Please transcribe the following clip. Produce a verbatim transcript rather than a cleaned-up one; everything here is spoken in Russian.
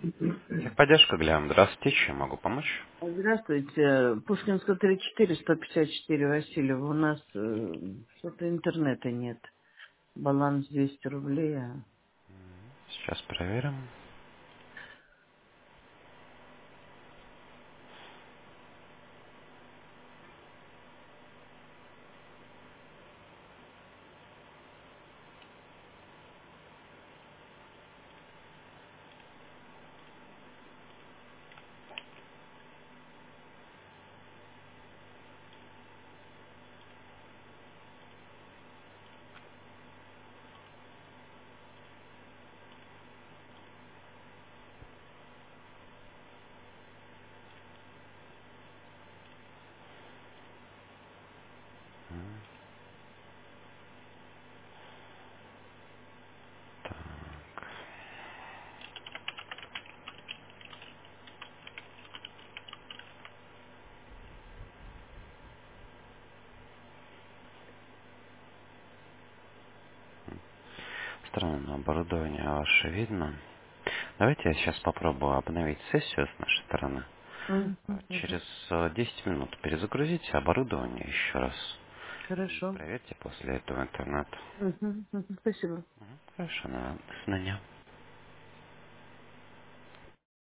Техподдержка, Глян. Здравствуйте, чем могу помочь? Здравствуйте. Пушкинская тридцать четыре, сто пятьдесят четыре, Васильев. У нас э, что-то интернета нет. Баланс двести рублей. а- Сейчас проверим. Странно, оборудование ваше видно. Давайте я сейчас попробую обновить сессию с нашей стороны. Мгм, А, мгм. Через э, десять минут перезагрузите оборудование еще раз. И Хорошо. проверьте после этого интернет. Мгм, мгм. Спасибо. Хорошо, на до свидания.